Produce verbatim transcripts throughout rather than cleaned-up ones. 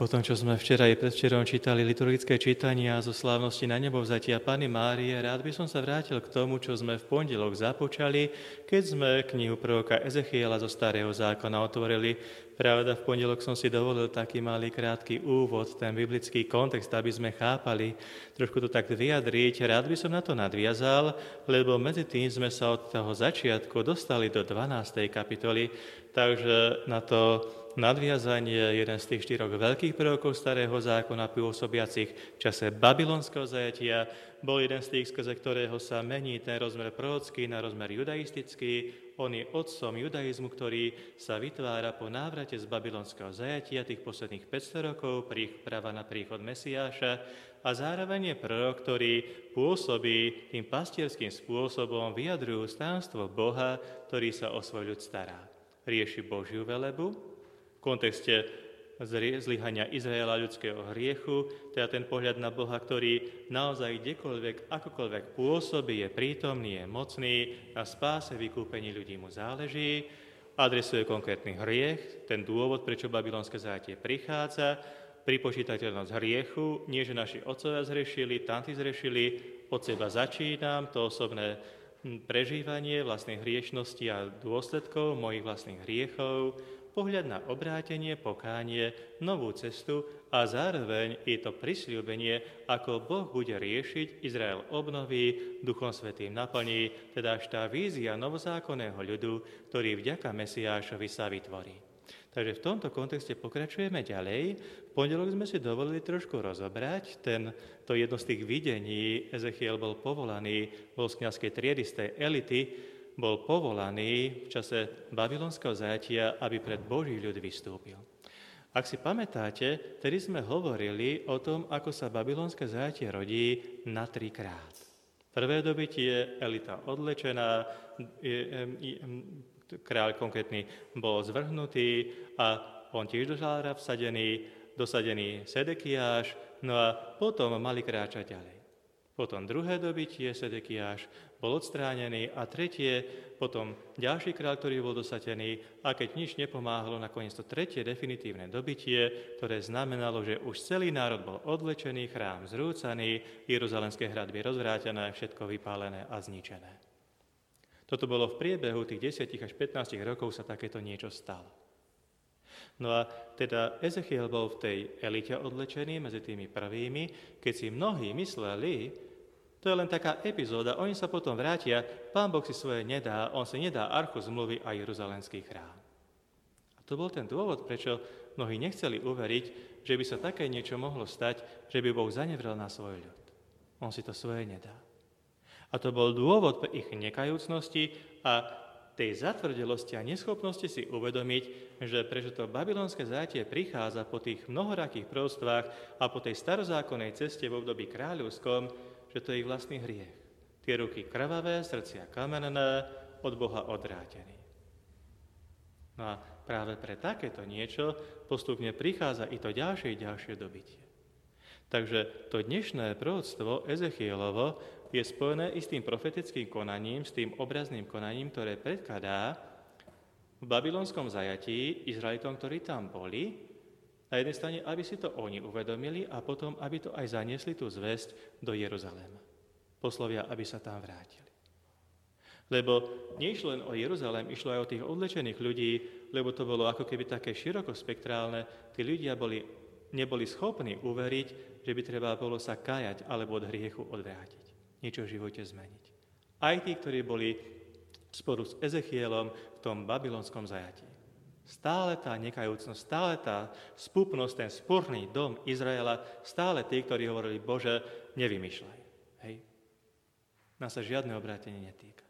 Po tom, čo sme včera i predvčerom čítali liturgické čítania zo slávnosti na nebovzatia Panny Márie, rád by som sa vrátil k tomu, čo sme v pondelok započali, keď sme knihu proroka Ezechiela zo Starého zákona otvorili. Pravda, v pondelok som si dovolil taký malý krátky úvod, ten biblický kontext, aby sme chápali, trošku to tak vyjadriť. Rád by som na to nadviazal, lebo medzi tým sme sa od toho začiatku dostali do dvanástej kapitoly, takže na to nadviazanie jeden z tých štyroch veľkých prorokov Starého zákona pôsobiacich v čase babylonského zajatia bol jeden z tých, skrze ktorého sa mení ten rozmer prorocký na rozmer judaistický. On je otcom judaizmu, ktorý sa vytvára po návrate z babylonského zajatia tých posledných päťsto rokov, príprava na príchod Mesiáša, a zároveň je prorok, ktorý pôsobí tým pastierským spôsobom, vyjadrujú tajomstvo Boha, ktorý sa o svoj ľud stará. Rieši Božiu velebu v kontexte zlyhania Izraela ľudského hriechu, teda ten pohľad na Boha, ktorý naozaj kdekoľvek, akokoľvek pôsobí, je prítomný, je mocný, na spáse, vykúpení ľudí mu záleží, adresuje konkrétny hriech, ten dôvod, prečo babylonské zajatie prichádza, pripočítateľnosť hriechu, nie že naši otcovia zhrešili, tanti zhrešili, od seba začínam, to osobné prežívanie vlastných hriešnosti a dôsledkov mojich vlastných hriechov, pohľad na obrátenie, pokánie, novú cestu a zároveň je to prisľúbenie, ako Boh bude riešiť, Izrael obnoví, Duchom Svätým naplní, teda až tá vízia novozákonného ľudu, ktorý vďaka Mesiášovi sa vytvorí. Takže v tomto kontexte pokračujeme ďalej. V pondelok sme si dovolili trošku rozobrať ten, to jedno z tých videní. Ezechiel bol povolaný, bol z kňazskej triedy, z tej elity, bol povolaný v čase babylonského zajatia, aby pred Boží ľud vystúpil. Ak si pamätáte, tedy sme hovorili o tom, ako sa babylonské zajatie rodí na trikrát. Prvé dobytie, elita odlečená, kráľ konkrétny bol zvrhnutý a on tiež do žalára vsadený, dosadený Sedekiáš, no a potom mali kráčať ďalej. Potom druhé dobytie, Sedekiáš bol odstránený a tretie, potom ďalší kráľ, ktorý bol dosadený, a keď nič nepomáhalo, nakoniec to tretie definitívne dobytie, ktoré znamenalo, že už celý národ bol odvlečený, chrám zrúcaný, jeruzalemské hradby rozvrátené, všetko vypálené a zničené. Toto bolo v priebehu tých desať až pätnásť rokov sa takéto niečo stalo. No a teda Ezechiel bol v tej elite odlečený medzi tými prvými, keď si mnohí mysleli, to je len taká epizóda, oni sa potom vrátia, Pán Boh si svoje nedá, on si nedá archu zmluvy a jeruzalemský chrám. A to bol ten dôvod, prečo mnohí nechceli uveriť, že by sa také niečo mohlo stať, že by Boh zanevrel na svoj ľud. On si to svoje nedá. A to bol dôvod pre ich nekajúcnosti a tej zatvrdelosti a neschopnosti si uvedomiť, že prečo to babylonské zajatie prichádza po tých mnohorakých prostvách a po tej starozákonnej ceste v období kráľovskom, že to je ich vlastný hriech. Tie ruky krvavé, srdcia kamenné, od Boha odvrátený. No a práve pre takéto niečo postupne prichádza i to ďalšie i ďalšie dobytie. Takže to dnešné proroctvo Ezechielovo je spojené i s tým profetickým konaním, s tým obrazným konaním, ktoré predkladá v babylonskom zajatí Izraelitom, ktorí tam boli, na jednej strane, aby si to oni uvedomili a potom, aby to aj zaniesli tú zvesť do Jeruzaléma. Poslovia, aby sa tam vrátili. Lebo neišlo len o Jeruzalém, išlo aj o tých odlečených ľudí, lebo to bolo ako keby také širokospektrálne. Tí ľudia boli, neboli schopní uveriť, že by treba bolo sa kajať alebo od hriechu odvrátiť. Niečo v živote zmeniť. Aj tí, ktorí boli sporu s Ezechielom v tom babylonskom zajatí. Stále tá nekajúcnosť, stále tá spúpnosť, ten sporný dom Izraela, stále tí, ktorí hovorili, Bože, nevymýšľaj. Hej. Nás sa žiadne obrátenie netýka.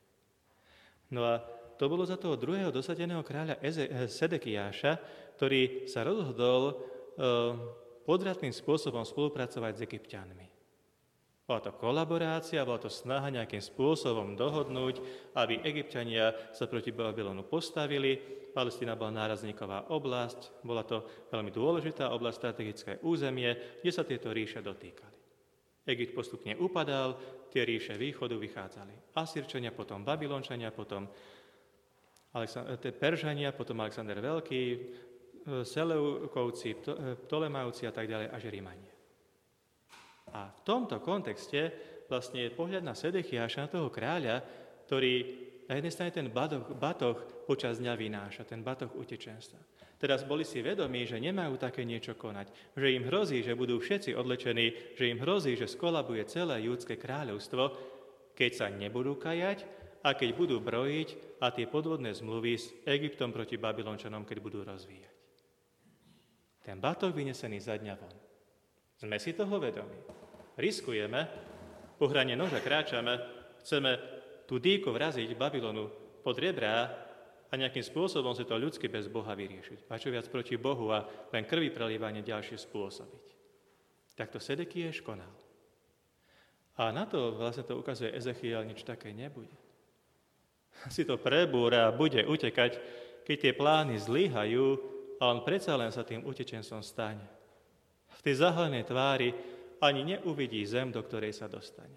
No a to bolo za toho druhého dosadeného kráľa Eze- Sedekiáša, ktorý sa rozhodol e, podvratným spôsobom spolupracovať s Egypťanmi. Bola to kolaborácia, bola to snaha nejakým spôsobom dohodnúť, aby Egypťania sa proti Babylonu postavili. Palestína bola nárazníková oblasť, bola to veľmi dôležitá oblasť, strategické územie, kde sa tieto ríše dotýkali. Egypt postupne upadal, tie ríše východu vychádzali. Asýrčania, potom Babylončania, potom Aleksand- Peržania, potom Alexander Veľký. Seleukovci, Ptolemajúci a tak ďalej, až Rímania. A v tomto kontexte vlastne je pohľad na Sedechiáša, na toho kráľa, ktorý na jednej strane ten batoh, batoh počas dňa vynáša, ten batoh utečenstva. Teraz boli si vedomí, že nemajú také niečo konať, že im hrozí, že budú všetci odlečení, že im hrozí, že skolabuje celé judské kráľovstvo, keď sa nebudú kajať a keď budú brojiť a tie podvodné zmluvy s Egyptom proti Babylončanom, keď budú rozvíjať. Ten batoh vynesený za dňa von. Sme si toho vedomí. Riskujeme, po hrane noža kráčame, chceme tú dýku vraziť Babylonu pod rebrá a nejakým spôsobom si to ľudsky bez Boha vyriešiť. A čo viac proti Bohu a len krvi prelievanie ďalšie spôsobiť. Tak to Sedekiáš konal. A na to vlastne to ukazuje Ezechiel, nič také nebude. Si to prebúra a bude utekať, keď tie plány zlyhajú a on predsa len sa tým utečencom stane. V tej zahalenej tvári ani neuvidí zem, do ktorej sa dostane.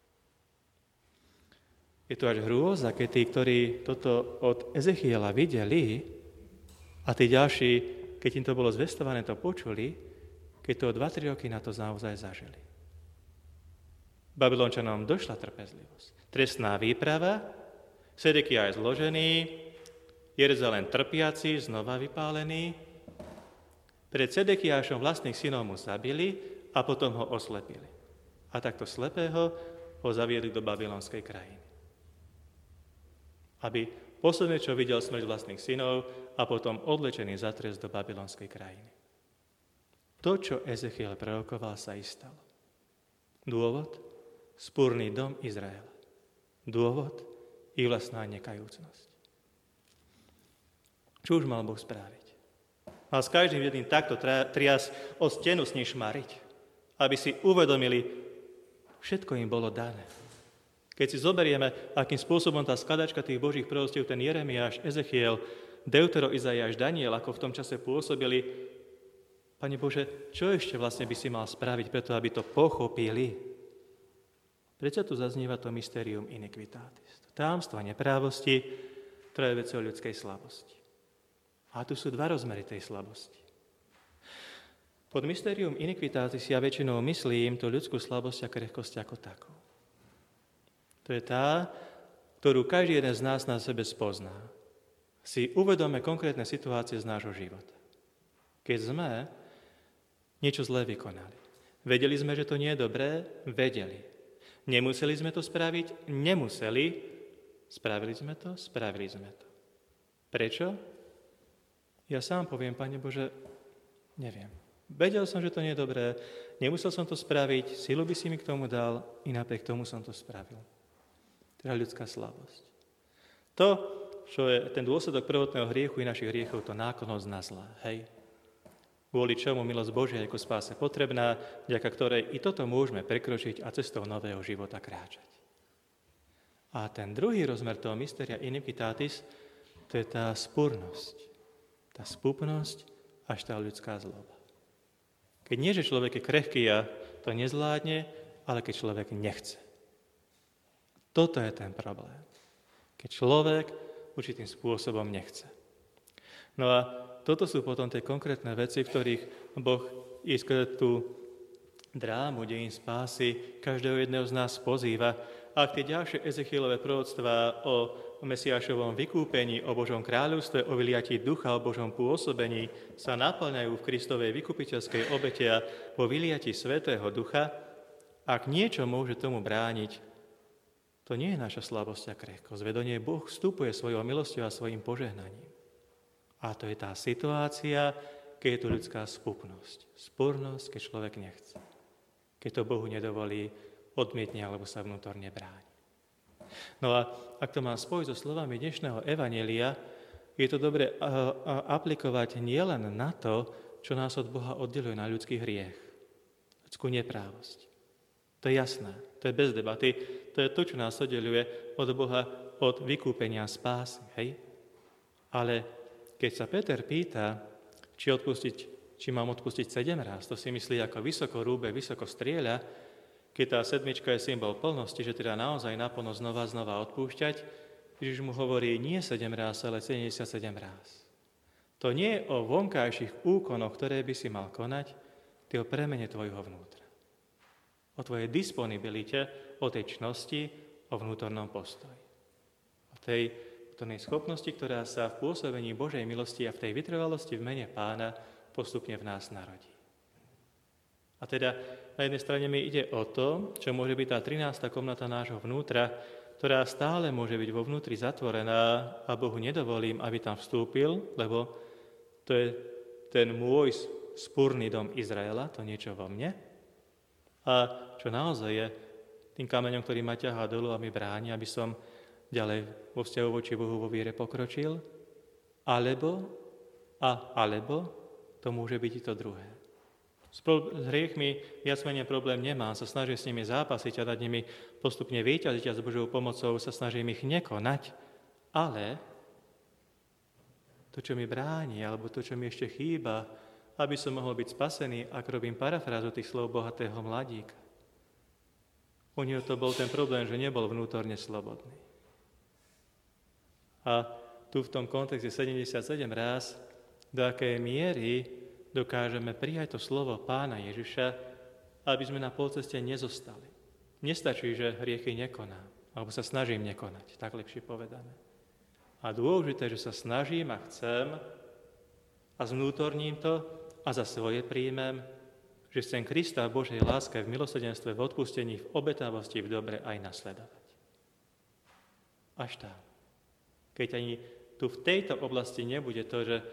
Je to až hrôza, keď tí, ktorí toto od Ezechiela videli a tí ďalší, keď im to bolo zvestované, to počuli, keď to dva tri roky na to naozaj zažili. Babylončanom došla trpezlivosť. Trestná výprava, Sedekiáš zložený, Jeruzalém trpiaci, znova vypálený. Pred Sedekiášom vlastných synov mu zabili a potom ho oslepili. A takto slepého ho zaviedli do babylonskej krajiny. Aby posledné, čo videl, smrť vlastných synov a potom odlečený za trest do babylonskej krajiny. To, čo Ezechiel prorokoval, sa i stalo. Dôvod? Spúrny dom Izraela. Dôvod? Ich vlastná nekajúcnosť. Čo už mal Boh spraviť? Mal s každým jedným takto trias o stenu s ním šmariť, aby si uvedomili, všetko im bolo dané. Keď si zoberieme, akým spôsobom tá skladačka tých Božích proroctiev, ten Jeremiáš, Ezechiel, Deutero, Izaiáš, Daniel, ako v tom čase pôsobili, Pane Bože, čo ešte vlastne by si mal spraviť preto, aby to pochopili? Prečo tu zaznieva to mysterium iniquitatis, to tajomstvo neprávosti, ktoré je vecou ľudskej slabosti. A tu sú dva rozmery tej slabosti. Pod mysterium iniquitatis ja väčšinou myslím tú ľudskú slabosť a krehkosť ako takú. To je tá, ktorú každý jeden z nás na sebe spozná. Si uvedome konkrétne situácie z nášho života. Keď sme niečo zlé vykonali. Vedeli sme, že to nie je dobré? Vedeli. Nemuseli sme to spraviť? Nemuseli. Spravili sme to? Spravili sme to. Prečo? Ja sám poviem, Pane Bože, neviem. Vedel som, že to nie je dobré, nemusel som to spraviť, silu by si mi k tomu dal, i napriek tomu som to spravil. Teda ľudská slabosť. To, čo je ten dôsledok prvotného hriechu i našich hriechov, to náklonnosť na zlá, hej? Kvôli čomu milosť Božia je ako spáse potrebná, vďaka ktorej i toto môžeme prekročiť a cestou nového života kráčať. A ten druhý rozmer toho mysteria iniquitatis, to je tá spúrnosť, tá spúpnosť až tá ľudská zloba. Keď nie, že človek je krehký a to nezvládne, ale keď človek nechce. Toto je ten problém. Keď človek určitým spôsobom nechce. No a toto sú potom tie konkrétne veci, v ktorých Boh skrze tú drámu dejín spásy každého jedného z nás pozýva. A tie ďalšie Ezechielové proroctvá o Mesiášovom vykúpení, o Božom kráľovstve, o vyliatí ducha, o Božom pôsobení sa naplňajú v Kristovej vykupiteľskej obete a vo vyliatí Svätého Ducha, ak niečo môže tomu brániť, to nie je naša slabosť a krehkosť. Veď do nej Boh vstupuje svojou milosťou a svojim požehnaním. A to je tá situácia, keď je tu ľudská spúpnosť. Spúrnosť, keď človek nechce. Keď to Bohu nedovolí, odmietne alebo sa vnútorne bráni. No a ak to mám spojiť so slovami dnešného evanjelia, je to dobre aplikovať nielen na to, čo nás od Boha oddeluje na ľudský hriech, ľudskú neprávosť. To je jasné, to je bez debaty, to je to, čo nás oddeluje od Boha, od vykúpenia spásy, hej? Ale keď sa Peter pýta, či, odpustiť, či mám odpustiť sedem raz, to si myslí, ako vysoko rúbe, vysoko strieľa, keď tá sedmička je symbol plnosti, že teda naozaj naplno znova znova odpúšťať, Ježiš mu hovorí nie sedem ráz, ale sedemdesiatsedem ráz. To nie je o vonkajších úkonoch, ktoré by si mal konať, to je o premene tvojho vnútra. O tvojej disponibilite, o tej čnosti, o vnútornom postoji. O tej vnútornej schopnosti, ktorá sa v pôsobení Božej milosti a v tej vytrvalosti v mene Pána postupne v nás narodí. A teda na jednej strane mi ide o to, čo môže byť tá trinásta komnata nášho vnútra, ktorá stále môže byť vo vnútri zatvorená a Bohu nedovolím, aby tam vstúpil, lebo to je ten môj spúrny dom Izraela, to niečo vo mne. A čo naozaj je tým kameňom, ktorý ma ťahá dolu a mi bráni, aby som ďalej vo vzťahu voči Bohu vo viere pokročil, alebo, a alebo, to môže byť i to druhé. S, pro, s hriechmi viac menej problém nemám, sa snažím s nimi zápasiť a dať nimi postupne víťaziť a s Božou pomocou sa snažím ich nekonať, ale to, čo mi bráni, alebo to, čo mi ešte chýba, aby som mohol byť spasený, ak robím parafrázu tých slov bohatého mladíka. U neho to bol ten problém, že nebol vnútorne slobodný. A tu v tom kontexte sedemdesiatsedem ráz, do akej miery dokážeme prijať to slovo Pána Ježiša, aby sme na polceste nezostali. Nestačí, že hriechy nekonám, alebo sa snažím nekonať, tak lepšie povedané. A dôležité, že sa snažím a chcem a zvnútorním to a za svoje príjmem, že chcem Krista v Božej láske, v milosrdenstve, v odpustení, v obetavosti, v dobre aj nasledovať. Až tam. Keď ani tu v tejto oblasti nebude to, že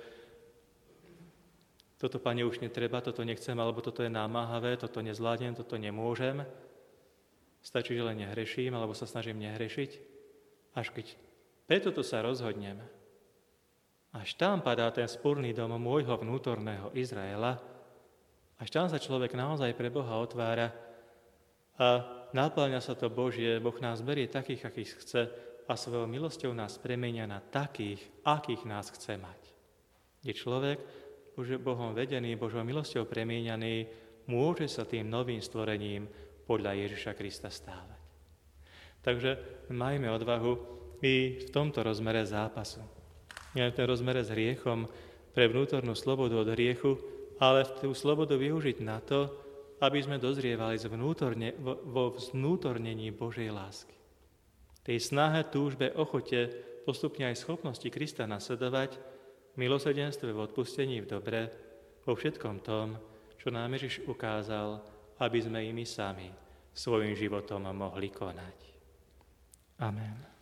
toto, Pane, už netreba, toto nechcem, alebo toto je námahavé, toto nezvládnem, toto nemôžem, stačí, že len nehreším, alebo sa snažím nehrešiť, až keď preto to sa rozhodneme. Až tam padá ten spúrny dom môjho vnútorného Izraela, až tam sa človek naozaj pre Boha otvára a naplňa sa to Božie, Boh nás berie takých, akých chce a svojou milosťou nás premenia na takých, akých nás chce mať. Je človek, Bohom vedený, Božou milosťou premieňaný, môže sa tým novým stvorením podľa Ježiša Krista stávať. Takže majme odvahu i v tomto rozmere zápasu. Nie v tom rozmere s hriechom pre vnútornú slobodu od hriechu, ale v tú slobodu využiť na to, aby sme dozrievali zvnútorne, vo, vo vznútornení Božej lásky. Tej snahe, túžbe, ochote, postupne aj schopnosti Krista nasledovať, milosrdenstve v odpustení v dobre, vo všetkom tom, čo nám Ježiš ukázal, aby sme i my sami svojim životom mohli konať. Amen.